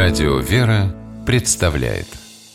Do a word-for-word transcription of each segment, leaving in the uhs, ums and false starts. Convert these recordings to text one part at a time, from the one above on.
Радио «Вера» представляет.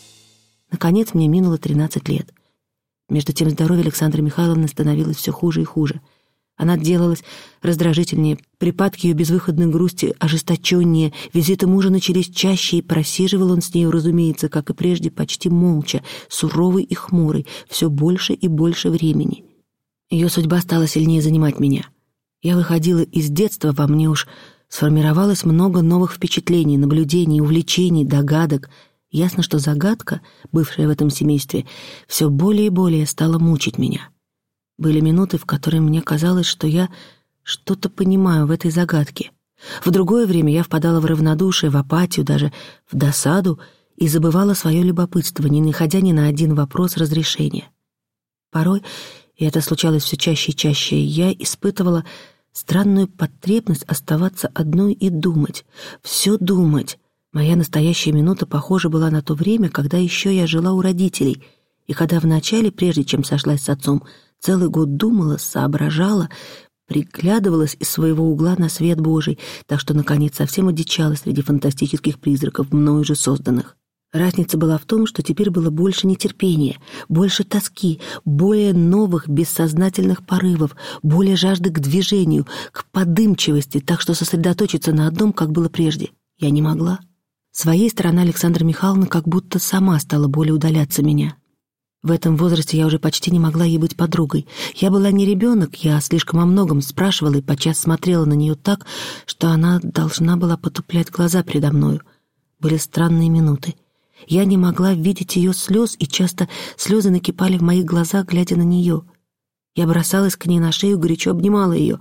Наконец мне минуло тринадцать лет. Между тем здоровье Александры Михайловны становилось все хуже и хуже. Она делалась раздражительнее, припадки ее безвыходной грусти ожесточеннее, визиты мужа начались чаще, и просиживал он с нею, разумеется, как и прежде, почти молча, суровый и хмурый, все больше и больше времени. Ее судьба стала сильнее занимать меня. Я выходила из детства, во мне уж сформировалось много новых впечатлений, наблюдений, увлечений, догадок. Ясно, что загадка, бывшая в этом семействе, все более и более стала мучить меня. Были минуты, в которые мне казалось, что я что-то понимаю в этой загадке. В другое время я впадала в равнодушие, в апатию, даже в досаду и забывала свое любопытство, не находя ни на один вопрос разрешения. Порой, и это случалось все чаще и чаще, я испытывала странную потребность оставаться одной и думать, все думать. Моя настоящая минута похожа была на то время, когда еще я жила у родителей, и когда вначале, прежде чем сошлась с отцом, целый год думала, соображала, приглядывалась из своего угла на свет Божий, так что, наконец, совсем одичала среди фантастических призраков, мною же созданных. Разница была в том, что теперь было больше нетерпения, больше тоски, более новых бессознательных порывов, более жажды к движению, к подымчивости, так что сосредоточиться на одном, как было прежде, я не могла. С своей стороны Александра Михайловна как будто сама стала более удаляться меня. В этом возрасте я уже почти не могла ей быть подругой. Я была не ребенок, я слишком о многом спрашивала и подчас смотрела на нее так, что она должна была потуплять глаза передо мною. Были странные минуты. Я не могла видеть ее слез, и часто слезы накипали в моих глазах, глядя на нее. Я бросалась к ней на шею, горячо обнимала ее.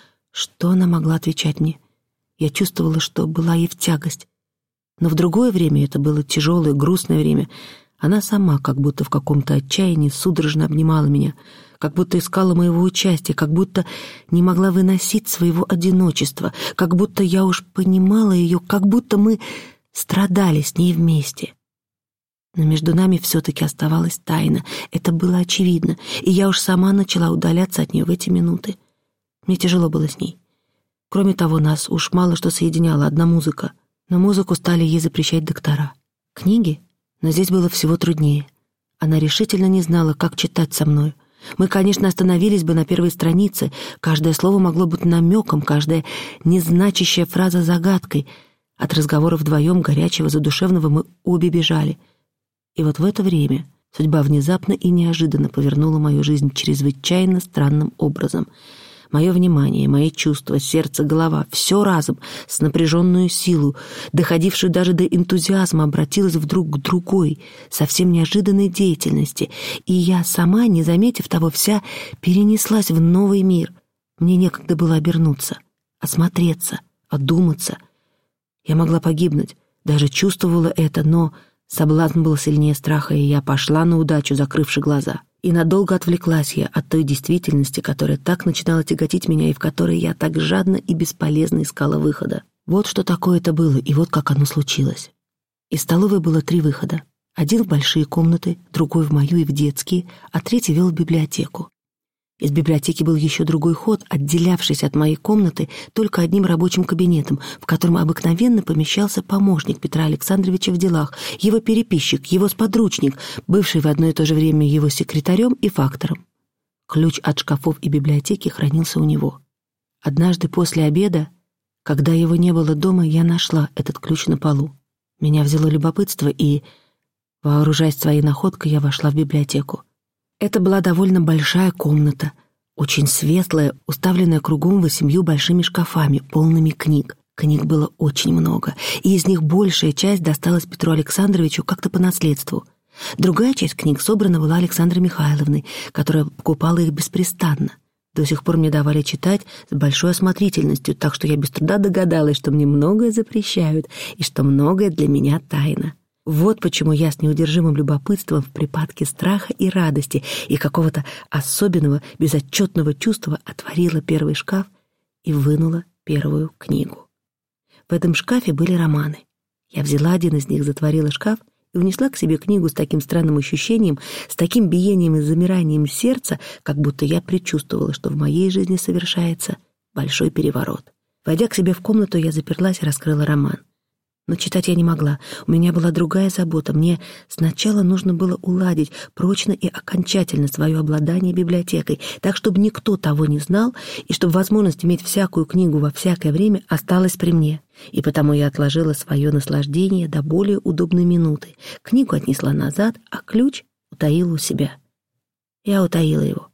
Что она могла отвечать мне? Я чувствовала, что была ей в тягость. Но в другое время, это было тяжелое, грустное время, она сама, как будто в каком-то отчаянии, судорожно обнимала меня, как будто искала моего участия, как будто не могла выносить своего одиночества, как будто я уж понимала ее, как будто мы страдали с ней вместе. Но между нами все-таки оставалась тайна, это было очевидно, и я уж сама начала удаляться от нее в эти минуты. Мне тяжело было с ней. Кроме того, нас уж мало что соединяло, одна музыка. Но музыку стали ей запрещать доктора. Книги? Но здесь было всего труднее. Она решительно не знала, как читать со мной. Мы, конечно, остановились бы на первой странице. Каждое слово могло быть намеком, каждая незначащая фраза загадкой. От разговора вдвоем, горячего, задушевного, мы обе бежали. И вот в это время судьба внезапно и неожиданно повернула мою жизнь чрезвычайно странным образом. Мое внимание, мои чувства, сердце, голова, все разом, с напряженную силу, доходившую даже до энтузиазма, обратилось вдруг к другой, совсем неожиданной деятельности, и я сама, не заметив того, вся перенеслась в новый мир. Мне некогда было обернуться, осмотреться, одуматься. Я могла погибнуть, даже чувствовала это, но соблазн был сильнее страха, и я пошла на удачу, закрывши глаза. И надолго отвлеклась я от той действительности, которая так начинала тяготить меня и в которой я так жадно и бесполезно искала выхода. Вот что такое это было, и вот как оно случилось. Из столовой было три выхода. Один в большие комнаты, другой в мою и в детские, а третий вел в библиотеку. Из библиотеки был еще другой ход, отделявшийся от моей комнаты только одним рабочим кабинетом, в котором обыкновенно помещался помощник Петра Александровича в делах, его переписчик, его сподручник, бывший в одно и то же время его секретарем и фактором. Ключ от шкафов и библиотеки хранился у него. Однажды после обеда, когда его не было дома, я нашла этот ключ на полу. Меня взяло любопытство, и, вооружаясь своей находкой, я вошла в библиотеку. Это была довольно большая комната, очень светлая, уставленная кругом восемью большими шкафами, полными книг. Книг было очень много, и из них большая часть досталась Петру Александровичу как-то по наследству. Другая часть книг собрана была Александрой Михайловной, которая покупала их беспрестанно. До сих пор мне давали читать с большой осмотрительностью, так что я без труда догадалась, что мне многое запрещают и что многое для меня тайна. Вот почему я с неудержимым любопытством в припадке страха и радости и какого-то особенного безотчетного чувства отворила первый шкаф и вынула первую книгу. В этом шкафе были романы. Я взяла один из них, затворила шкаф и унесла к себе книгу с таким странным ощущением, с таким биением и замиранием сердца, как будто я предчувствовала, что в моей жизни совершается большой переворот. Войдя к себе в комнату, я заперлась и раскрыла роман. Но читать я не могла. У меня была другая забота. Мне сначала нужно было уладить прочно и окончательно свое обладание библиотекой, так, чтобы никто того не знал, и чтобы возможность иметь всякую книгу во всякое время осталась при мне. И потому я отложила свое наслаждение до более удобной минуты. Книгу отнесла назад, а ключ утаила у себя. Я утаила его.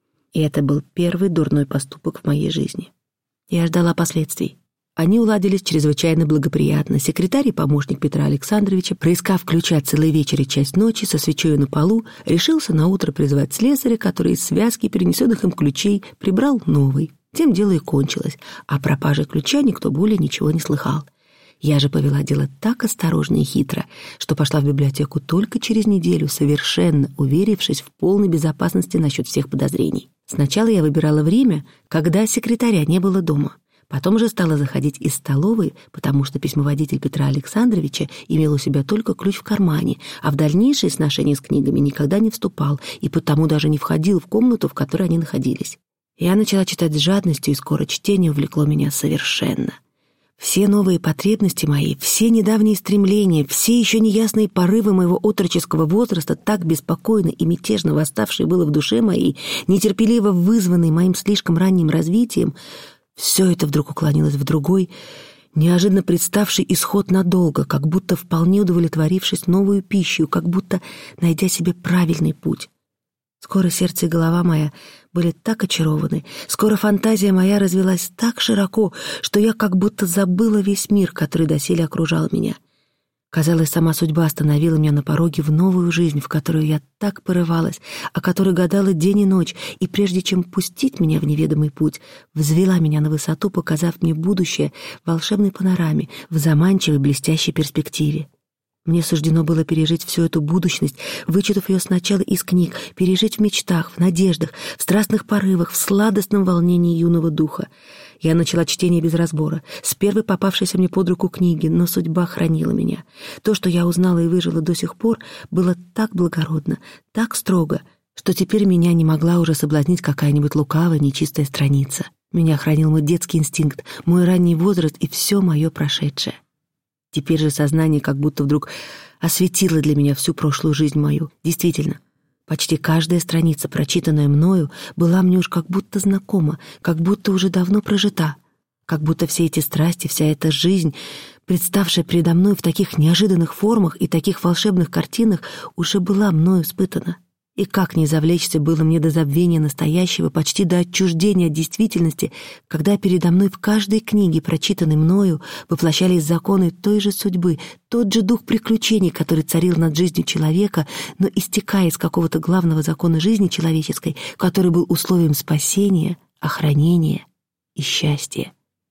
И это был первый дурной поступок в моей жизни. Я ждала последствий. Они уладились чрезвычайно благоприятно. Секретарь и помощник Петра Александровича, проискав ключа целый вечер и часть ночи со свечой на полу, решился наутро призвать слесаря, который из связки перенесенных им ключей прибрал новый. Тем дело и кончилось, а про пропаже ключа никто более ничего не слыхал. Я же повела дело так осторожно и хитро, что пошла в библиотеку только через неделю, совершенно уверившись в полной безопасности насчет всех подозрений. Сначала я выбирала время, когда секретаря не было дома. Потом же стала заходить из столовой, потому что письмоводитель Петра Александровича имел у себя только ключ в кармане, а в дальнейшие сношения с книгами никогда не вступал и потому даже не входил в комнату, в которой они находились. Я начала читать с жадностью, и скоро чтение увлекло меня совершенно. Все новые потребности мои, все недавние стремления, все еще неясные порывы моего отроческого возраста, так беспокойно и мятежно восставшие было в душе моей, нетерпеливо вызванные моим слишком ранним развитием, все это вдруг уклонилось в другой, неожиданно представший исход надолго, как будто вполне удовлетворившись новую пищу, как будто найдя себе правильный путь. Скоро сердце и голова моя были так очарованы, скоро фантазия моя развилась так широко, что я как будто забыла весь мир, который доселе окружал меня. Казалось, сама судьба остановила меня на пороге в новую жизнь, в которую я так порывалась, о которой гадала день и ночь, и прежде чем пустить меня в неведомый путь, взвела меня на высоту, показав мне будущее в волшебной панораме, в заманчивой блестящей перспективе. Мне суждено было пережить всю эту будущность, вычитав ее сначала из книг, пережить в мечтах, в надеждах, в страстных порывах, в сладостном волнении юного духа. Я начала чтение без разбора, с первой попавшейся мне под руку книги, но судьба хранила меня. То, что я узнала и выжила до сих пор, было так благородно, так строго, что теперь меня не могла уже соблазнить какая-нибудь лукавая, нечистая страница. Меня хранил мой детский инстинкт, мой ранний возраст и все мое прошедшее. Теперь же сознание как будто вдруг осветило для меня всю прошлую жизнь мою. Действительно, почти каждая страница, прочитанная мною, была мне уж как будто знакома, как будто уже давно прожита, как будто все эти страсти, вся эта жизнь, представшая передо мной в таких неожиданных формах и таких волшебных картинах, уже была мною испытана. И как не завлечься было мне до забвения настоящего, почти до отчуждения от действительности, когда передо мной в каждой книге, прочитанной мною, воплощались законы той же судьбы, тот же дух приключений, который царил над жизнью человека, но истекая из какого-то главного закона жизни человеческой, который был условием спасения, охранения и счастья.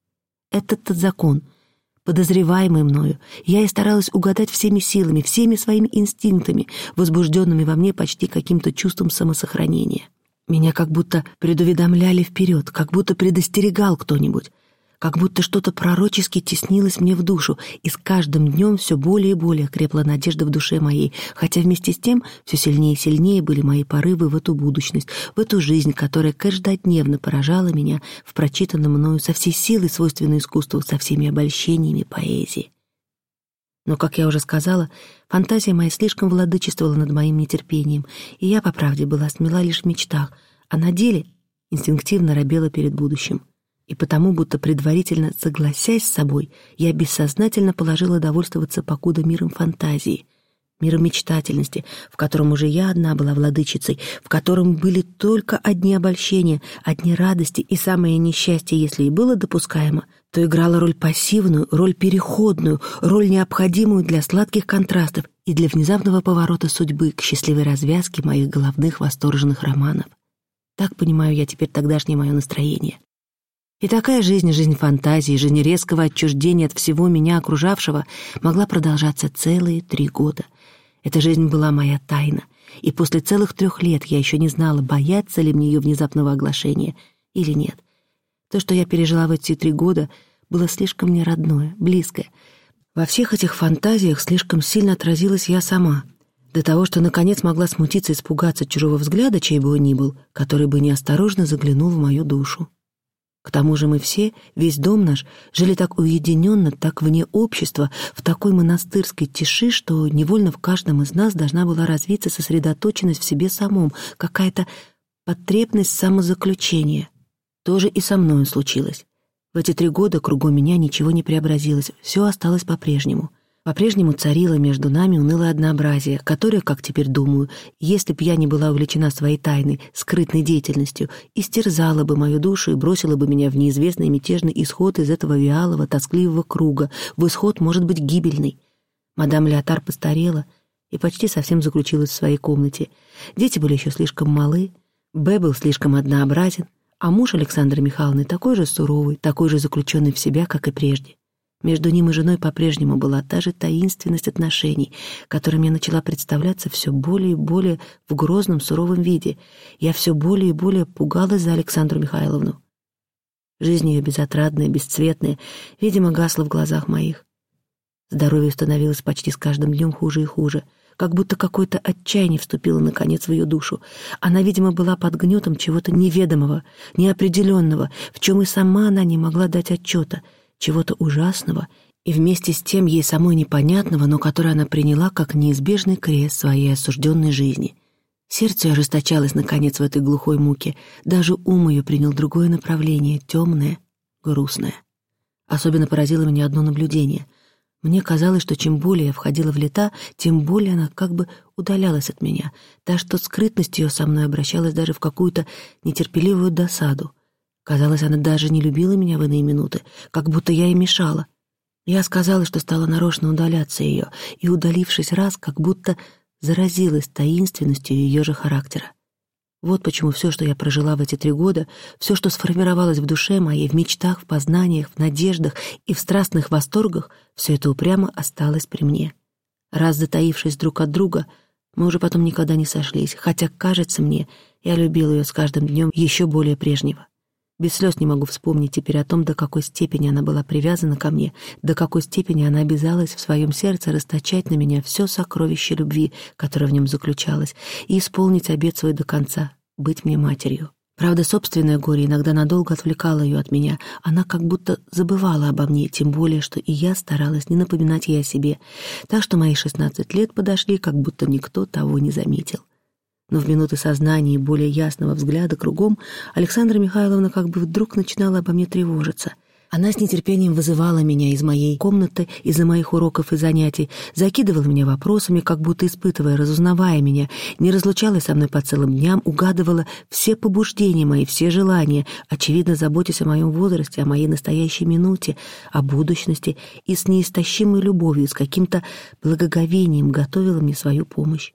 Этот-то закон, подозреваемый мною, я и старалась угадать всеми силами, всеми своими инстинктами, возбужденными во мне почти каким-то чувством самосохранения. Меня как будто предуведомляли вперед, как будто предостерегал кто-нибудь, как будто что-то пророчески теснилось мне в душу, и с каждым днем все более и более крепла надежда в душе моей, хотя вместе с тем все сильнее и сильнее были мои порывы в эту будущность, в эту жизнь, которая каждодневно поражала меня в прочитанном мною со всей силой, свойственной искусству, со всеми обольщениями поэзии. Но, как я уже сказала, фантазия моя слишком владычествовала над моим нетерпением, и я, по правде, была смела лишь в мечтах, а на деле инстинктивно робела перед будущим. И потому, будто предварительно согласясь с собой, я бессознательно положила довольствоваться покуда миром фантазии, миром мечтательности, в котором уже я одна была владычицей, в котором были только одни обольщения, одни радости, и самое несчастье, если и было допускаемо, то играло роль пассивную, роль переходную, роль необходимую для сладких контрастов и для внезапного поворота судьбы к счастливой развязке моих головных восторженных романов. Так понимаю я теперь тогдашнее мое настроение. И такая жизнь, жизнь фантазии, жизнь резкого отчуждения от всего меня окружавшего могла продолжаться целые три года. Эта жизнь была моя тайна, и после целых трех лет я еще не знала, бояться ли мне ее внезапного оглашения или нет. То, что я пережила в эти три года, было слишком мне родное, близкое. Во всех этих фантазиях слишком сильно отразилась я сама, до того, что наконец могла смутиться и испугаться чужого взгляда, чей бы он ни был, который бы неосторожно заглянул в мою душу. К тому же мы все, весь дом наш, жили так уединенно, так вне общества, в такой монастырской тиши, что невольно в каждом из нас должна была развиться сосредоточенность в себе самом, какая-то потребность самозаключения. То же и со мною случилось. В эти три года кругом меня ничего не преобразилось, все осталось по-прежнему. По-прежнему царило между нами унылое однообразие, которое, как теперь думаю, если б я не была увлечена своей тайной, скрытной деятельностью, истерзало бы мою душу и бросило бы меня в неизвестный мятежный исход из этого вялого, тоскливого круга, в исход, может быть, гибельный. Мадам Леотар постарела и почти совсем заключилась в своей комнате. Дети были еще слишком малы, Б был слишком однообразен, а муж Александры Михайловны такой же суровый, такой же заключенный в себя, как и прежде. Между ним и женой по-прежнему была та же таинственность отношений, которая мне начала представляться все более и более в грозном, суровом виде. Я все более и более пугалась за Александру Михайловну. Жизнь ее безотрадная, бесцветная, видимо, гасла в глазах моих. Здоровье становилось почти с каждым днем хуже и хуже, как будто какое-то отчаяние вступило, наконец, в ее душу. Она, видимо, была под гнетом чего-то неведомого, неопределенного, в чем и сама она не могла дать отчета, чего-то ужасного и вместе с тем ей самой непонятного, но которое она приняла как неизбежный крест своей осужденной жизни. Сердце ожесточалось, наконец, в этой глухой муке. Даже ум ее принял другое направление, темное, грустное. Особенно поразило меня одно наблюдение. Мне казалось, что чем более я входила в лета, тем более она как бы удалялась от меня, так что скрытность ее со мной обращалась даже в какую-то нетерпеливую досаду. Казалось, она даже не любила меня в иные минуты, как будто я ей мешала. Я сказала, что стала нарочно удаляться ее, и, удалившись раз, как будто заразилась таинственностью ее же характера. Вот почему все, что я прожила в эти три года, все, что сформировалось в душе моей, в мечтах, в познаниях, в надеждах и в страстных восторгах, все это упрямо осталось при мне. Раз затаившись друг от друга, мы уже потом никогда не сошлись, хотя, кажется мне, я любила ее с каждым днем еще более прежнего. Без слез не могу вспомнить теперь о том, до какой степени она была привязана ко мне, до какой степени она обязалась в своем сердце расточать на меня все сокровище любви, которое в нем заключалось, и исполнить обет свой до конца — быть мне матерью. Правда, собственное горе иногда надолго отвлекало ее от меня, она как будто забывала обо мне, тем более, что и я старалась не напоминать ей о себе, так что мои шестнадцать лет подошли, как будто никто того не заметил. Но в минуты сознания и более ясного взгляда кругом Александра Михайловна как бы вдруг начинала обо мне тревожиться. Она с нетерпением вызывала меня из моей комнаты, из-за моих уроков и занятий, закидывала меня вопросами, как будто испытывая, разузнавая меня, не разлучалась со мной по целым дням, угадывала все побуждения мои, все желания, очевидно заботясь о моем возрасте, о моей настоящей минуте, о будущности, и с неистощимой любовью, с каким-то благоговением готовила мне свою помощь.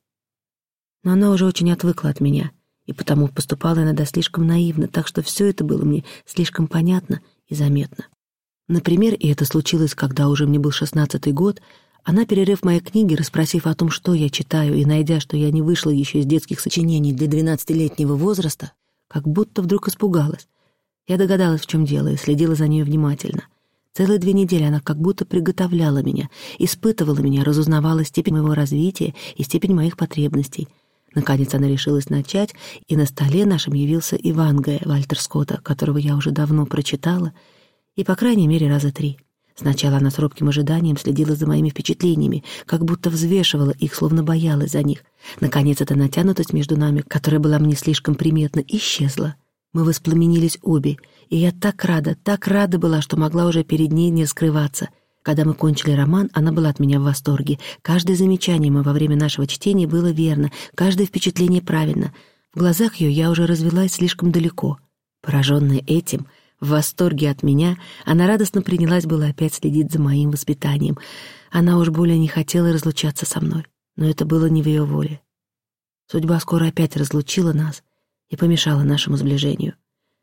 Но она уже очень отвыкла от меня, и потому поступала иногда слишком наивно, так что все это было мне слишком понятно и заметно. Например, и это случилось, когда уже мне был шестнадцатый год, она, перерыв мои книги, расспросив о том, что я читаю, и найдя, что я не вышла еще из детских сочинений для двенадцатилетнего возраста, как будто вдруг испугалась. Я догадалась, в чем дело, и следила за ней внимательно. Целые две недели она как будто приготовляла меня, испытывала меня, разузнавала степень моего развития и степень моих потребностей. Наконец она решилась начать, и на столе нашем явился Ивангая Вальтер Скотта, которого я уже давно прочитала, и, по крайней мере, раза три. Сначала она с робким ожиданием следила за моими впечатлениями, как будто взвешивала их, словно боялась за них. Наконец эта натянутость между нами, которая была мне слишком приметна, исчезла. Мы воспламенились обе, и я так рада, так рада была, что могла уже перед ней не скрываться. Когда мы кончили роман, она была от меня в восторге. Каждое замечание мы во время нашего чтения было верно, каждое впечатление правильно. В глазах ее я уже развелась слишком далеко. Пораженная этим, в восторге от меня, она радостно принялась было опять следить за моим воспитанием. Она уж более не хотела разлучаться со мной, но это было не в ее воле. Судьба скоро опять разлучила нас и помешала нашему сближению.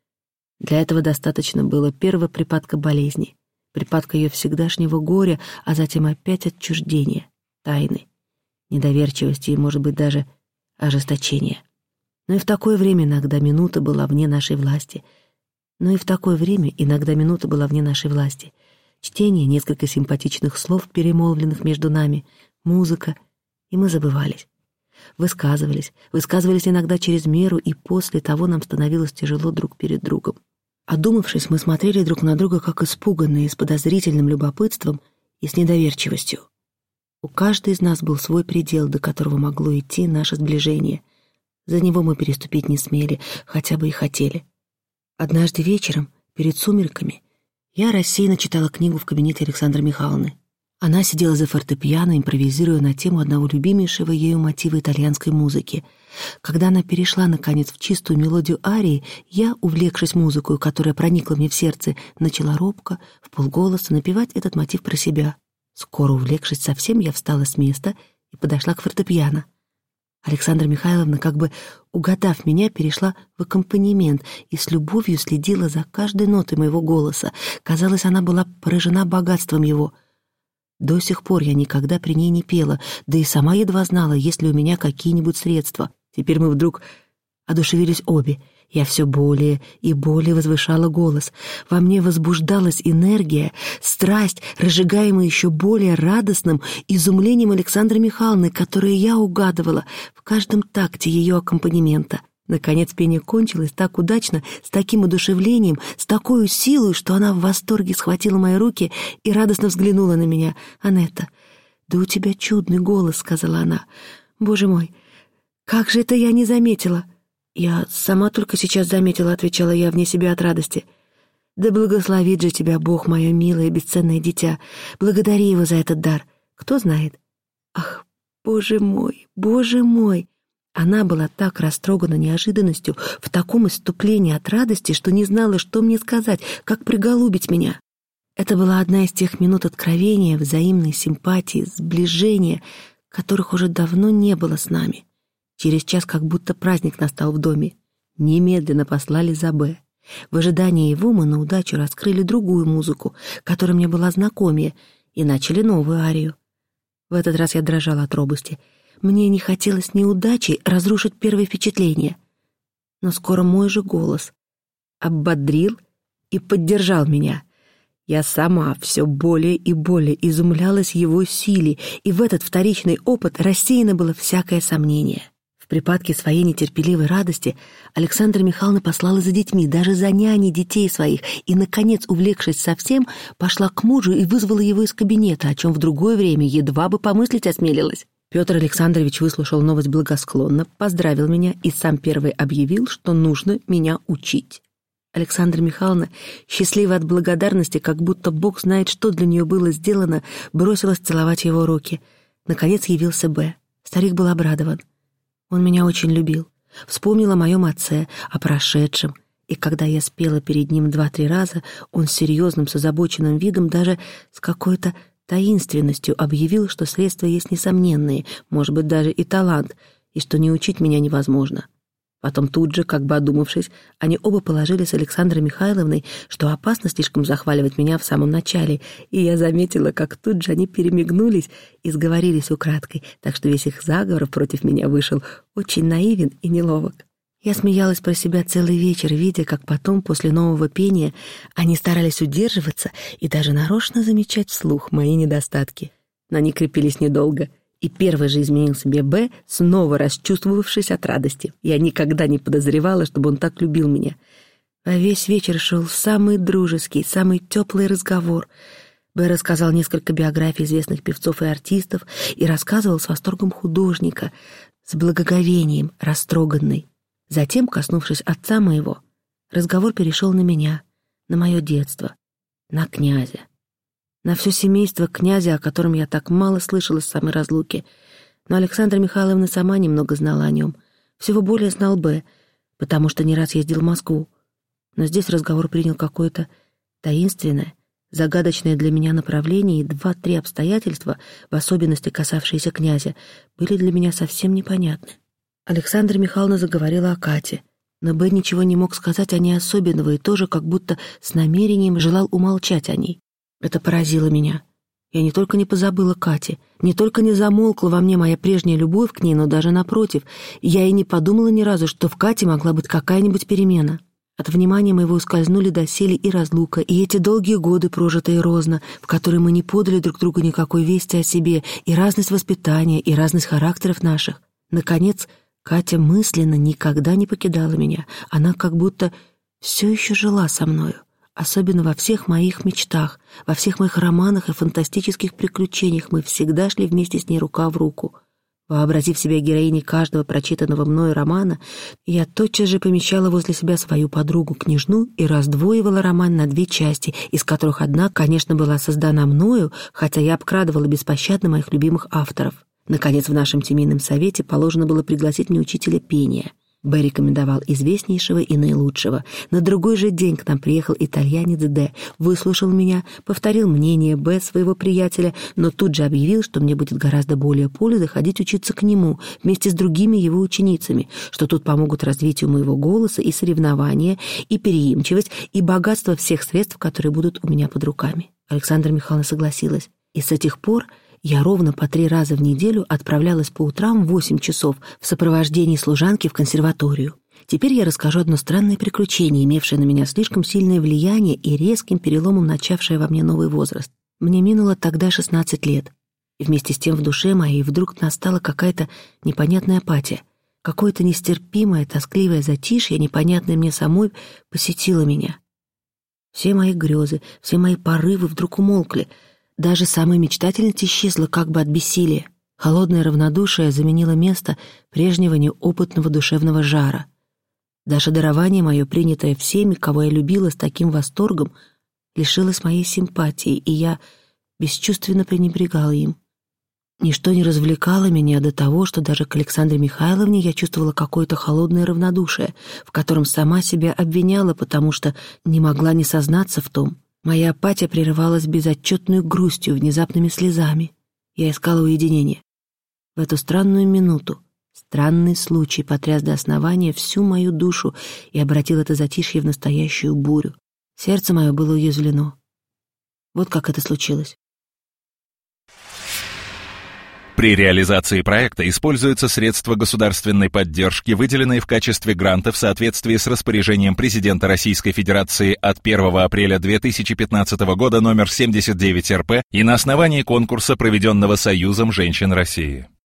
Для этого достаточно было первого припадка болезни, припадка ее всегдашнего горя, а затем опять отчуждения, тайны, недоверчивости и, может быть, даже ожесточения. Но и в такое время иногда минута была вне нашей власти. Но и в такое время иногда минута была вне нашей власти. Чтение, несколько симпатичных слов, перемолвленных между нами, музыка, и мы забывались. Высказывались, высказывались иногда через меру, и после того нам становилось тяжело друг перед другом. Одумавшись, мы смотрели друг на друга как испуганные, с подозрительным любопытством и с недоверчивостью. У каждой из нас был свой предел, до которого могло идти наше сближение. За него мы переступить не смели, хотя бы и хотели. Однажды вечером, перед сумерками, я рассеянно читала книгу в кабинете Александры Михайловны. Она сидела за фортепиано, импровизируя на тему одного любимейшего ею мотива итальянской музыки. Когда она перешла, наконец, в чистую мелодию арии, я, увлекшись музыкой, которая проникла мне в сердце, начала робко, вполголоса напевать этот мотив про себя. Скоро, увлекшись совсем, я встала с места и подошла к фортепиано. Александра Михайловна, как бы угадав меня, перешла в аккомпанемент и с любовью следила за каждой нотой моего голоса. Казалось, она была поражена богатством его. До сих пор я никогда при ней не пела, да и сама едва знала, есть ли у меня какие-нибудь средства. Теперь мы вдруг одушевились обе. Я все более и более возвышала голос. Во мне возбуждалась энергия, страсть, разжигаемая еще более радостным изумлением Александры Михайловны, которое я угадывала в каждом такте ее аккомпанемента. Наконец пение кончилось так удачно, с таким одушевлением, с такой силой, что она в восторге схватила мои руки и радостно взглянула на меня. «Анетта, да у тебя чудный голос», — сказала она. «Боже мой, как же это я не заметила!» «Я сама только сейчас заметила», — отвечала я вне себя от радости. «Да благословит же тебя Бог, мое милое бесценное дитя. Благодари его за этот дар. Кто знает?» «Ах, боже мой, боже мой!» Она была так растрогана неожиданностью, в таком исступлении от радости, что не знала, что мне сказать, как приголубить меня. Это была одна из тех минут откровения, взаимной симпатии, сближения, которых уже давно не было с нами. Через час как будто праздник настал в доме. Немедленно послали за Б. В ожидании его мы на удачу раскрыли другую музыку, которая мне была знакомее, и начали новую арию. В этот раз я дрожала от робости. Мне не хотелось неудачей разрушить первое впечатление. Но скоро мой же голос ободрил и поддержал меня. Я сама все более и более изумлялась его силе, и в этот вторичный опыт рассеяно было всякое сомнение. В припадке своей нетерпеливой радости Александра Михайловна послала за детьми, даже за няней детей своих, и, наконец, увлекшись совсем, пошла к мужу и вызвала его из кабинета, о чем в другое время едва бы помыслить осмелилась. Петр Александрович выслушал новость благосклонно, поздравил меня и сам первый объявил, что нужно меня учить. Александра Михайловна, счастлива от благодарности, как будто Бог знает, что для нее было сделано, бросилась целовать его руки. Наконец явился Б. Старик был обрадован. Он меня очень любил. Вспомнил о моем отце, о прошедшем. И когда я спела перед ним два-три раза, он с серьезным, с озабоченным видом, даже с какой-то таинственностью объявил, что средства есть несомненные, может быть, даже и талант, и что не учить меня невозможно. Потом тут же, как бы одумавшись, они оба положили с Александрой Михайловной, что опасно слишком захваливать меня в самом начале, и я заметила, как тут же они перемигнулись и сговорились украдкой, так что весь их заговор против меня вышел очень наивен и неловок. Я смеялась про себя целый вечер, видя, как потом, после нового пения, они старались удерживаться и даже нарочно замечать вслух мои недостатки. Но они крепились недолго. И первый же изменил себе Б, снова расчувствовавшись от радости. Я никогда не подозревала, чтобы он так любил меня. А весь вечер шел самый дружеский, самый теплый разговор. Б рассказал несколько биографий известных певцов и артистов и рассказывал с восторгом художника, с благоговением, растроганный. Затем, коснувшись отца моего, разговор перешел на меня, на мое детство, на князя. На все семейство князя, о котором я так мало слышала с самой разлуки. Но Александра Михайловна сама немного знала о нем. Всего более знал Б, потому что не раз ездил в Москву. Но здесь разговор принял какое-то таинственное, загадочное для меня направление, и два-три обстоятельства, в особенности касавшиеся князя, были для меня совсем непонятны. Александра Михайловна заговорила о Кате, но Б ничего не мог сказать о ней особенного и тоже как будто с намерением желал умолчать о ней. Это поразило меня. Я не только не позабыла Кате, не только не замолкла во мне моя прежняя любовь к ней, но даже напротив, я и не подумала ни разу, что в Кате могла быть какая-нибудь перемена. От внимания моего ускользнули доселе и разлука, и эти долгие годы, прожитые розно, в которые мы не подали друг другу никакой вести о себе, и разность воспитания, и разность характеров наших. Наконец, Катя мысленно никогда не покидала меня. Она как будто все еще жила со мною, особенно во всех моих мечтах, во всех моих романах и фантастических приключениях мы всегда шли вместе с ней рука в руку. Вообразив себя героиней каждого прочитанного мною романа, я тотчас же помещала возле себя свою подругу-княжну и раздвоивала роман на две части, из которых одна, конечно, была создана мною, хотя я обкрадывала беспощадно моих любимых авторов. Наконец, в нашем семейном совете положено было пригласить мне учителя пения. Б рекомендовал известнейшего и наилучшего. На другой же день к нам приехал итальянец Д, выслушал меня, повторил мнение Б своего приятеля, но тут же объявил, что мне будет гораздо более пользы ходить учиться к нему вместе с другими его ученицами, что тут помогут развитию моего голоса и соревнования, и переимчивость, и богатство всех средств, которые будут у меня под руками. Александра Михайловна согласилась, и с этих пор я ровно по три раза в неделю отправлялась по утрам в восемь часов в сопровождении служанки в консерваторию. Теперь я расскажу одно странное приключение, имевшее на меня слишком сильное влияние и резким переломом начавшее во мне новый возраст. Мне минуло тогда шестнадцать лет, и вместе с тем в душе моей вдруг настала какая-то непонятная апатия. Какое-то нестерпимое, тоскливое затишье, непонятное мне самой, посетило меня. Все мои грезы, все мои порывы вдруг умолкли. Даже самая мечтательность исчезла как бы от бессилия. Холодное равнодушие заменило место прежнего неопытного душевного жара. Даже дарование мое, принятое всеми, кого я любила с таким восторгом, лишилось моей симпатии, и я бесчувственно пренебрегала им. Ничто не развлекало меня до того, что даже к Александре Михайловне я чувствовала какое-то холодное равнодушие, в котором сама себя обвиняла, потому что не могла не сознаться в том. Моя апатия прерывалась безотчетной грустью, внезапными слезами. Я искала уединения. В эту странную минуту странный случай потряс до основания всю мою душу и обратил это затишье в настоящую бурю. Сердце мое было уязвлено. Вот как это случилось. При реализации проекта используются средства государственной поддержки, выделенные в качестве гранта в соответствии с распоряжением президента Российской Федерации от первого апреля две тысячи пятнадцатого года номер семьдесят девять эр пэ и на основании конкурса, проведенного Союзом женщин России.